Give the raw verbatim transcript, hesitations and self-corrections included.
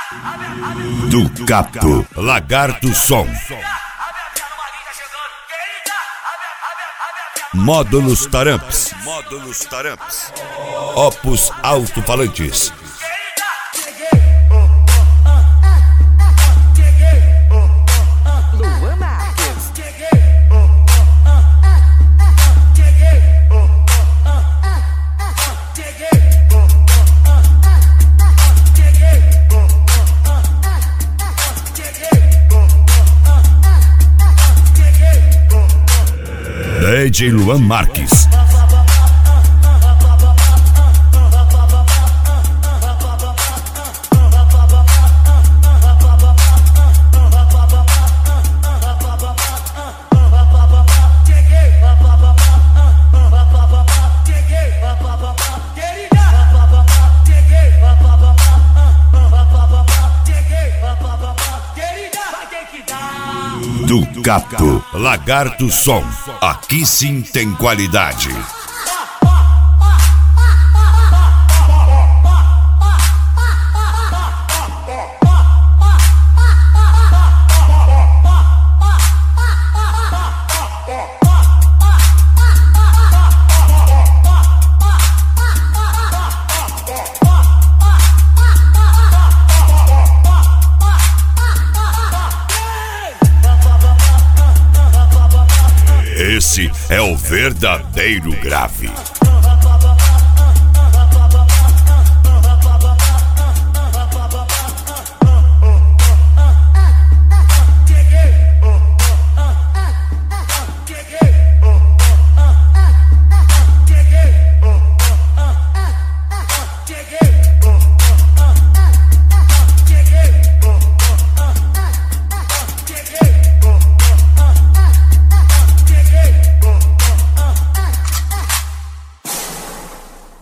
Do Capo, Lagarto Som. Módulos Taramps. Módulos Taramps. Opus Alto-Falantes. D J Luan Marques. Do Capo, Lagarto Som. Aqui sim tem qualidade. Esse é o verdadeiro grave.